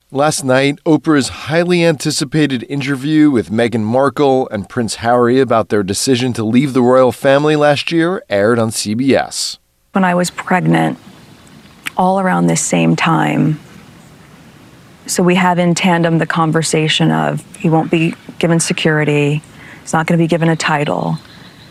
Last night, Oprah's highly anticipated interview with Meghan Markle and Prince Harry about their decision to leave the royal family last year aired on CBS. When I was pregnant, all around this same time, so we have in tandem the conversation of he won't be given security, he's not going to be given a title,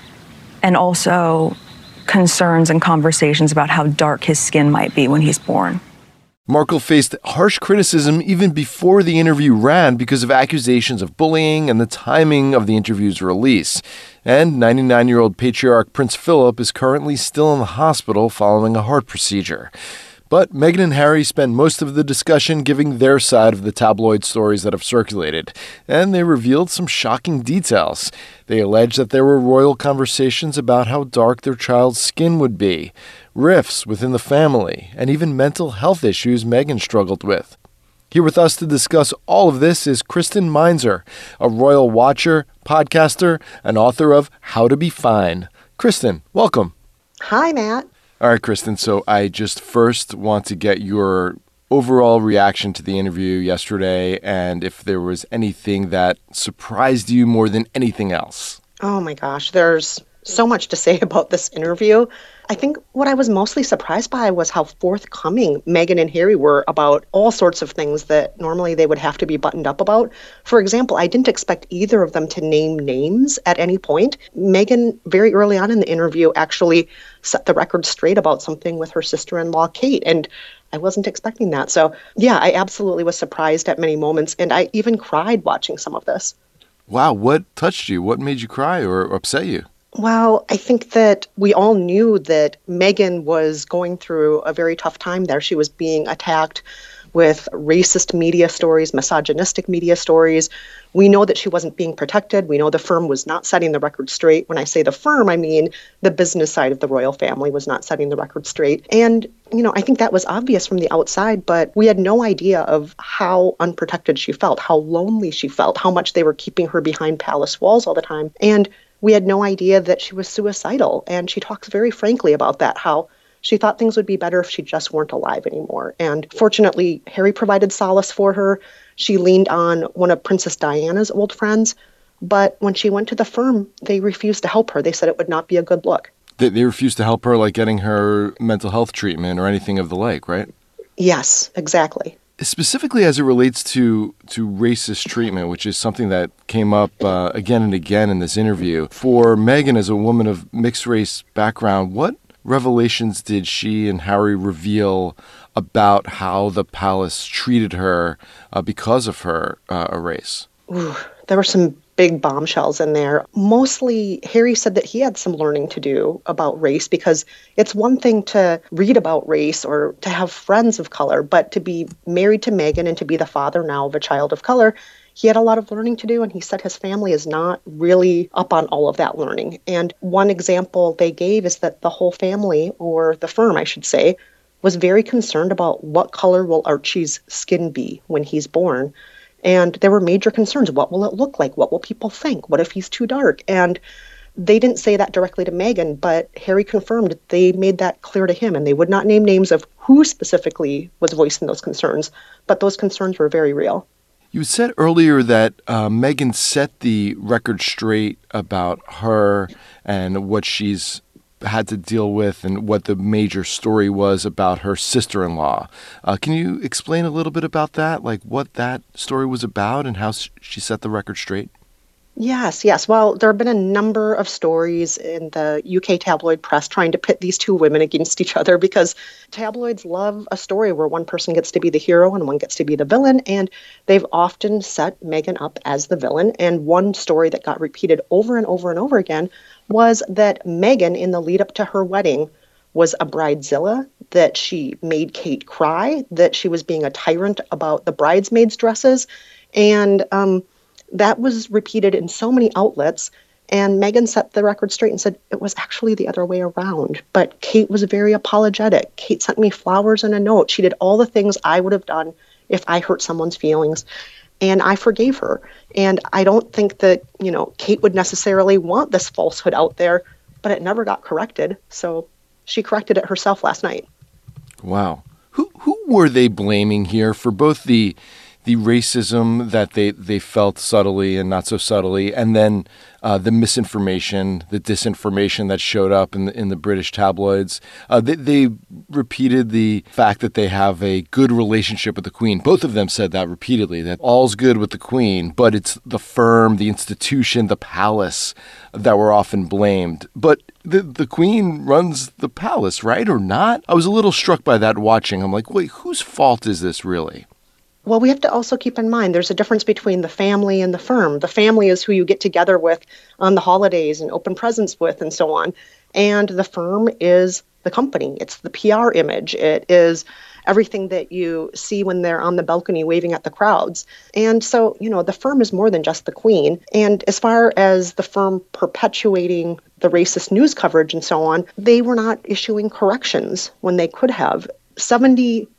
and also concerns and conversations about how dark his skin might be when he's born. Markle faced harsh criticism even before the interview ran because of accusations of bullying and the timing of the interview's release. And 99-year-old patriarch Prince Philip is currently still in the hospital following a heart procedure. But Meghan and Harry spent most of the discussion giving their side of the tabloid stories that have circulated, and they revealed some shocking details. They alleged that there were royal conversations about how dark their child's skin would be, rifts within the family, and even mental health issues Meghan struggled with. Here with us to discuss all of this is Kristen Meinzer, a royal watcher, podcaster, and author of How to Be Fine. Kristen, welcome. Hi, Matt. All right, Kristen, so I just first want to get your overall reaction to the interview yesterday and if there was anything that surprised you more than anything else. Oh my gosh, there's so much to say about this interview. I think what I was mostly surprised by was how forthcoming Meghan and Harry were about all sorts of things that normally they would have to be buttoned up about. For example, I didn't expect either of them to name names at any point. Meghan, very early on in the interview, actually set the record straight about something with her sister-in-law, Kate, and I wasn't expecting that. So, yeah, I absolutely was surprised at many moments, and I even cried watching some of this. Wow, what touched you? What made you cry or upset you? Well, I think that we all knew that Meghan was going through a very tough time there. She was being attacked with racist media stories, misogynistic media stories. We know that she wasn't being protected. We know the firm was not setting the record straight. When I say the firm, I mean the business side of the royal family was not setting the record straight. And, I think that was obvious from the outside, but we had no idea of how unprotected she felt, how lonely she felt, how much they were keeping her behind palace walls all the time. And we had no idea that she was suicidal. And she talks very frankly about that, how she thought things would be better if she just weren't alive anymore. And fortunately, Harry provided solace for her. She leaned on one of Princess Diana's old friends. But when she went to the firm, they refused to help her. They said it would not be a good look. They refused to help her, like getting her mental health treatment or anything of the like, right? Yes, exactly. Specifically as it relates to racist treatment, which is something that came up again and again in this interview. For Meghan, as a woman of mixed race background, what revelations did she and Harry reveal about how the palace treated her because of her race? Ooh, there were some big bombshells in there. Mostly, Harry said that he had some learning to do about race because it's one thing to read about race or to have friends of color, but to be married to Meghan and to be the father now of a child of color, he had a lot of learning to do, and he said his family is not really up on all of that learning. And one example they gave is that the whole family, or the firm, I should say, was very concerned about what color will Archie's skin be when he's born. And there were major concerns. What will it look like? What will people think? What if he's too dark? And they didn't say that directly to Meghan, but Harry confirmed they made that clear to him, and they would not name names of who specifically was voicing those concerns, but those concerns were very real. You said earlier that Meghan set the record straight about her and what she's had to deal with and what the major story was about her sister-in-law. Can you explain a little bit about that, like what that story was about and how she set the record straight? Yes. Well, there have been a number of stories in the UK tabloid press trying to pit these two women against each other because tabloids love a story where one person gets to be the hero and one gets to be the villain, and they've often set Meghan up as the villain. And one story that got repeated over and over and over again was that Meghan, in the lead up to her wedding, was a bridezilla, that she made Kate cry, that she was being a tyrant about the bridesmaids' dresses, and that was repeated in so many outlets, and Meghan set the record straight and said it was actually the other way around. But Kate was very apologetic. Kate sent me flowers and a note. She did all the things I would have done if I hurt someone's feelings, and I forgave her. And I don't think that, Kate would necessarily want this falsehood out there, but it never got corrected. So she corrected it herself last night. Wow. Who were they blaming here for both the the racism that they felt subtly and not so subtly, and then the misinformation, the disinformation that showed up in the British tabloids. They repeated the fact that they have a good relationship with the Queen. Both of them said that repeatedly, that all's good with the Queen, but it's the firm, the institution, the palace that were often blamed. But the Queen runs the palace, right, or not? I was a little struck by that watching. I'm like, wait, whose fault is this really? Well, we have to also keep in mind there's a difference between the family and the firm. The family is who you get together with on the holidays and open presents with and so on. And the firm is the company. It's the PR image. It is everything that you see when they're on the balcony waving at the crowds. And so, the firm is more than just the Queen. And as far as the firm perpetuating the racist news coverage and so on, they were not issuing corrections when they could have. 70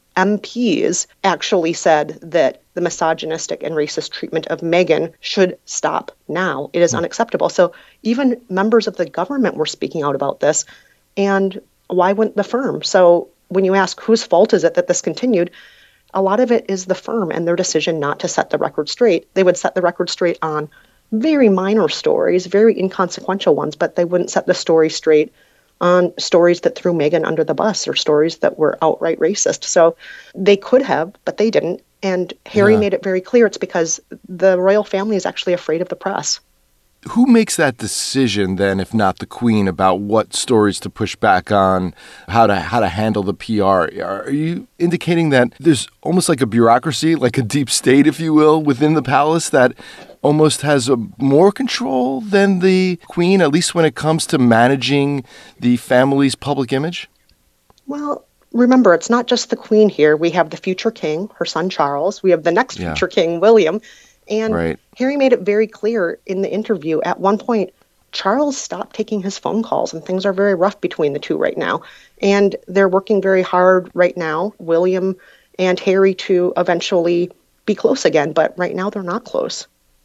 MPs actually said that the misogynistic and racist treatment of Meghan should stop now. It is unacceptable. So even members of the government were speaking out about this. And why wouldn't the firm? So when you ask whose fault is it that this continued, a lot of it is the firm and their decision not to set the record straight. They would set the record straight on very minor stories, very inconsequential ones, but they wouldn't set the story straight on stories that threw Meghan under the bus or stories that were outright racist. So they could have, but they didn't. And Harry made it very clear it's because the royal family is actually afraid of the press. Who makes that decision then, if not the Queen, about what stories to push back on, how to handle the PR? Are you indicating that there's almost like a bureaucracy, like a deep state, if you will, within the palace that almost has more control than the Queen, at least when it comes to managing the family's public image? Well, remember, it's not just the Queen here. We have the future king, her son Charles. We have the next future king, William. And Harry made it very clear in the interview. At one point, Charles stopped taking his phone calls, and things are very rough between the two right now. And they're working very hard right now, William and Harry, to eventually be close again. But right now, they're not close.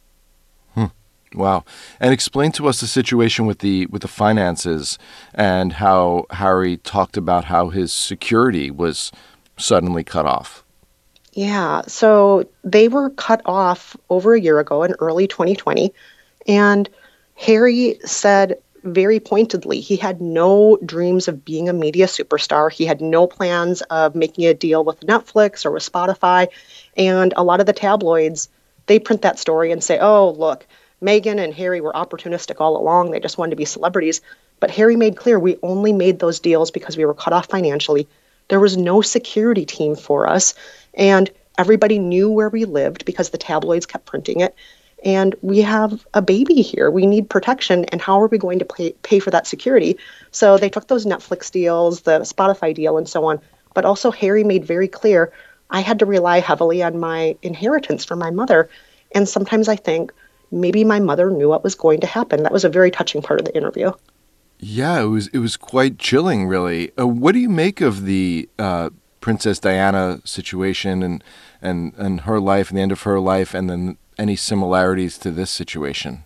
Wow. And explain to us the situation with the finances and how Harry talked about how his security was suddenly cut off. Yeah, so they were cut off over a year ago in early 2020. And Harry said very pointedly he had no dreams of being a media superstar. He had no plans of making a deal with Netflix or with Spotify. And a lot of the tabloids, they print that story and say, oh, look, Meghan and Harry were opportunistic all along. They just wanted to be celebrities. But Harry made clear we only made those deals because we were cut off financially. There was no security team for us. And everybody knew where we lived because the tabloids kept printing it. And we have a baby here. We need protection. And how are we going to pay for that security? So they took those Netflix deals, the Spotify deal, and so on. But also Harry made very clear I had to rely heavily on my inheritance from my mother. And sometimes I think maybe my mother knew what was going to happen. That was a very touching part of the interview. Yeah, it was quite chilling, really. What do you make of the Princess Diana situation and her life and the end of her life, and then any similarities to this situation?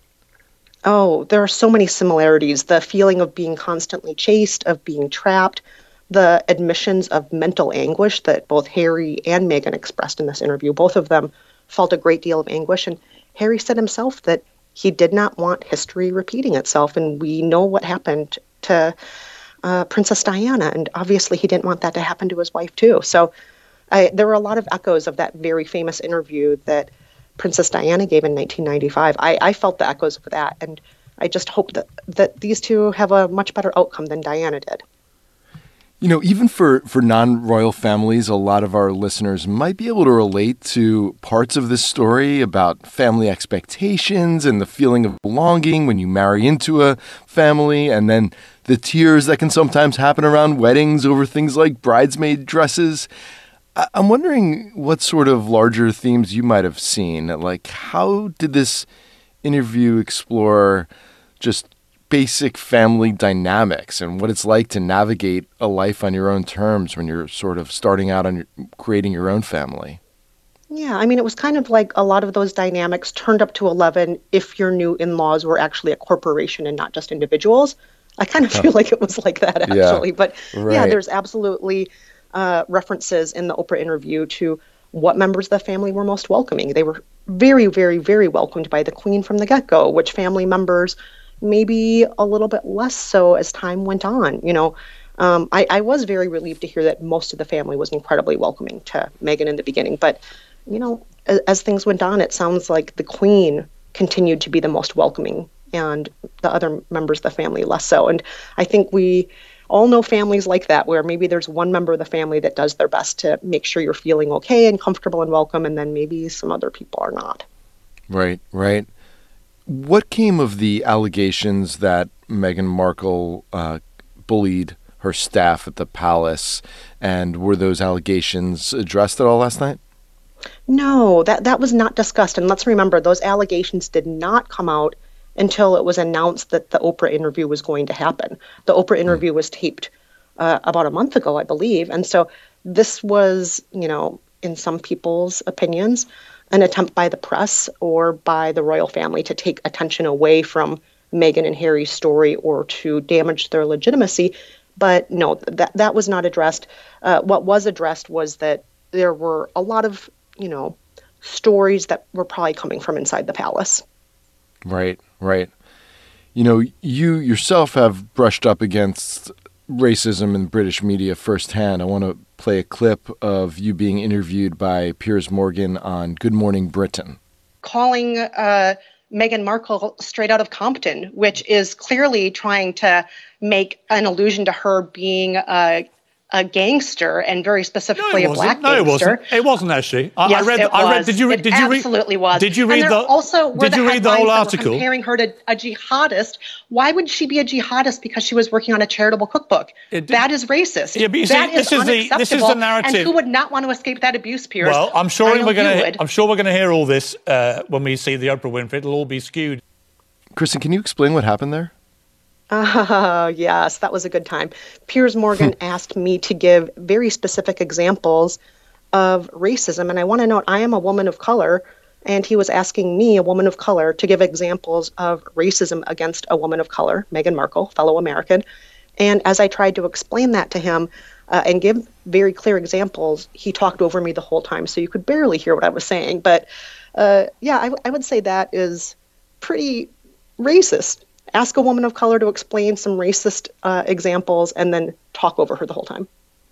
Oh, there are so many similarities. The feeling of being constantly chased, of being trapped, the admissions of mental anguish that both Harry and Meghan expressed in this interview. Both of them felt a great deal of anguish. And Harry said himself that he did not want history repeating itself. And we know what happened to Princess Diana. And obviously he didn't want that to happen to his wife, too. So there were a lot of echoes of that very famous interview that Princess Diana gave in 1995. I felt the echoes of that. And I just hope that these two have a much better outcome than Diana did. You know, even for non-royal families, a lot of our listeners might be able to relate to parts of this story about family expectations and the feeling of belonging when you marry into a family, and then the tears that can sometimes happen around weddings over things like bridesmaid dresses. I'm wondering what sort of larger themes you might have seen. Like, how did this interview explore just basic family dynamics and what it's like to navigate a life on your own terms when you're sort of starting out on creating your own family? Yeah, I mean, it was kind of like a lot of those dynamics turned up to 11 if your new in-laws were actually a corporation and not just individuals. I kind of feel like it was like that, actually. Yeah, but right. Yeah, there's absolutely references in the Oprah interview to what members of the family were most welcoming. They were very, very, very welcomed by the Queen from the get-go, which family members maybe a little bit less so as time went on. I was very relieved to hear that most of the family was incredibly welcoming to Meghan in the beginning. But, as things went on, it sounds like the Queen continued to be the most welcoming and the other members of the family less so. And I think we all know families like that, where maybe there's one member of the family that does their best to make sure you're feeling okay and comfortable and welcome, and then maybe some other people are not. Right. What came of the allegations that Meghan Markle bullied her staff at the palace, and were those allegations addressed at all last night? No, that was not discussed. And let's remember, those allegations did not come out until it was announced that the Oprah interview was going to happen. The Oprah interview was taped about a month ago, I believe. And so this was, in some people's opinions, an attempt by the press or by the royal family to take attention away from Meghan and Harry's story or to damage their legitimacy. But no, that was not addressed. What was addressed was that there were a lot of, stories that were probably coming from inside the palace. Right. You yourself have brushed up against racism in British media firsthand. I want to play a clip of you being interviewed by Piers Morgan on Good Morning Britain. Calling Meghan Markle straight out of Compton, which is clearly trying to make an allusion to her being a gangster, and very specifically a black gangster. No, it wasn't. It wasn't actually. Yes, it was. Did you read? Absolutely was. Did you read the? Also, did you read the whole article? Comparing her to a jihadist. Why would she be a jihadist? Because she was working on a charitable cookbook. That is racist. Yeah, but you see, that is unacceptable. This is the narrative. And who would not want to escape that abuse, Piers? Well, I'm sure we're going to hear all this when we see the Oprah Winfrey. It'll all be skewed. Kristen, can you explain what happened there? Yes, that was a good time. Piers Morgan asked me to give very specific examples of racism. And I want to note, I am a woman of color, and he was asking me, a woman of color, to give examples of racism against a woman of color, Meghan Markle, fellow American. And as I tried to explain that to him and give very clear examples, he talked over me the whole time, so you could barely hear what I was saying. But I would say that is pretty racist. Ask a woman of color to explain some racist examples and then talk over her the whole time.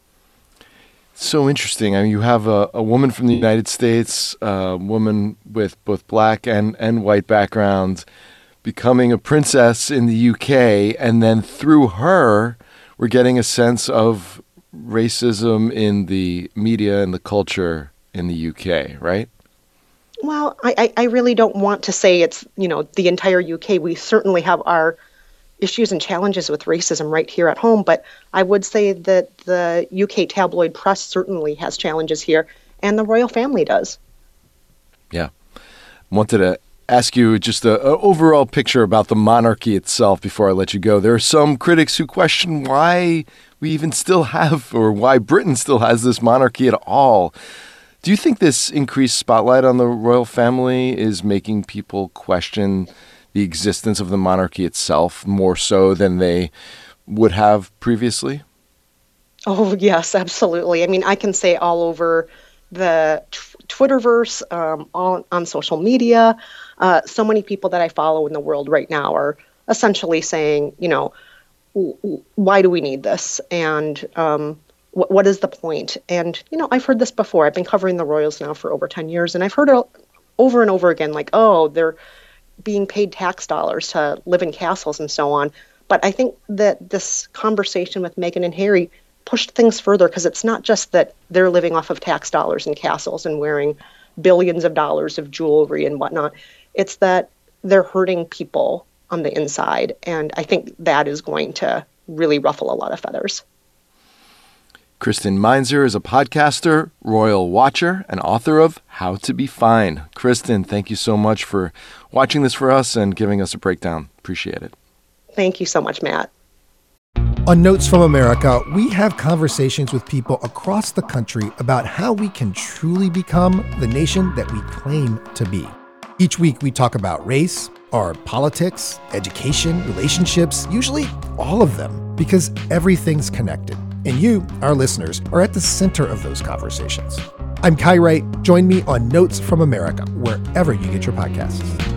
So interesting. I mean, you have a woman from the United States, a woman with both black and white background, becoming a princess in the UK, and then through her, we're getting a sense of racism in the media and the culture in the UK, right? Well, I really don't want to say it's, the entire UK. We certainly have our issues and challenges with racism right here at home, but I would say that the UK tabloid press certainly has challenges here, and the royal family does. Yeah. Wanted to ask you just an overall picture about the monarchy itself before I let you go. There are some critics who question why we even still have, or why Britain still has this monarchy at all. Do you think this increased spotlight on the royal family is making people question the existence of the monarchy itself more so than they would have previously? Oh, yes, absolutely. I mean, I can say all over the Twitterverse, on social media, so many people that I follow in the world right now are essentially saying, why do we need this? And what is the point? And, I've heard this before. I've been covering the royals now for over 10 years, and I've heard it over and over again, like, oh, they're being paid tax dollars to live in castles and so on. But I think that this conversation with Meghan and Harry pushed things further, because it's not just that they're living off of tax dollars and castles and wearing billions of dollars of jewelry and whatnot. It's that they're hurting people on the inside. And I think that is going to really ruffle a lot of feathers. Kristen Meinzer is a podcaster, royal watcher, and author of How to Be Fine. Kristen, thank you so much for watching this for us and giving us a breakdown. Appreciate it. Thank you so much, Matt. On Notes from America, we have conversations with people across the country about how we can truly become the nation that we claim to be. Each week, we talk about race, our politics, education, relationships, usually all of them, because everything's connected. And you, our listeners, are at the center of those conversations. I'm Kai Wright. Join me on Notes from America, wherever you get your podcasts.